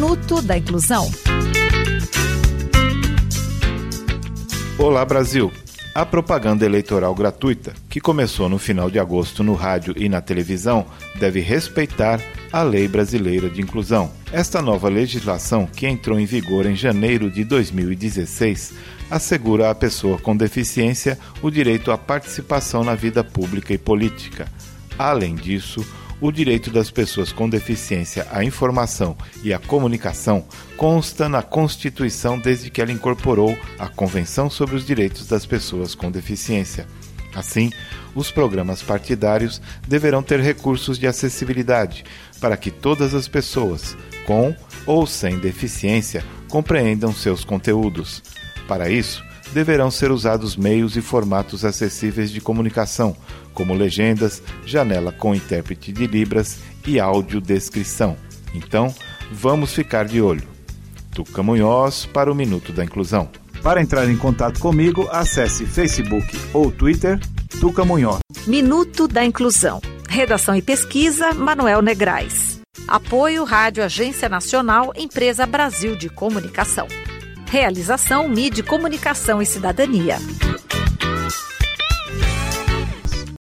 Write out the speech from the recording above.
Minuto da Inclusão. Olá, Brasil! A propaganda eleitoral gratuita, que começou no final de agosto no rádio e na televisão, deve respeitar a Lei Brasileira de Inclusão. Esta nova legislação, que entrou em vigor em janeiro de 2016, assegura à pessoa com deficiência o direito à participação na vida pública e política. Além disso, o direito das pessoas com deficiência à informação e à comunicação consta na Constituição desde que ela incorporou a Convenção sobre os Direitos das Pessoas com Deficiência. Assim, os programas partidários deverão ter recursos de acessibilidade para que todas as pessoas, com ou sem deficiência, compreendam seus conteúdos. Para isso, deverão ser usados meios e formatos acessíveis de comunicação, como legendas, janela com intérprete de Libras e audiodescrição. Então, vamos ficar de olho. Tuca Munhoz para o Minuto da Inclusão. Para entrar em contato comigo, acesse Facebook ou Twitter, Tuca Munhoz. Minuto da Inclusão. Redação e pesquisa, Manuel Negrais. Apoio Rádio Agência Nacional, Empresa Brasil de Comunicação. Realização Mídia, Comunicação e Cidadania.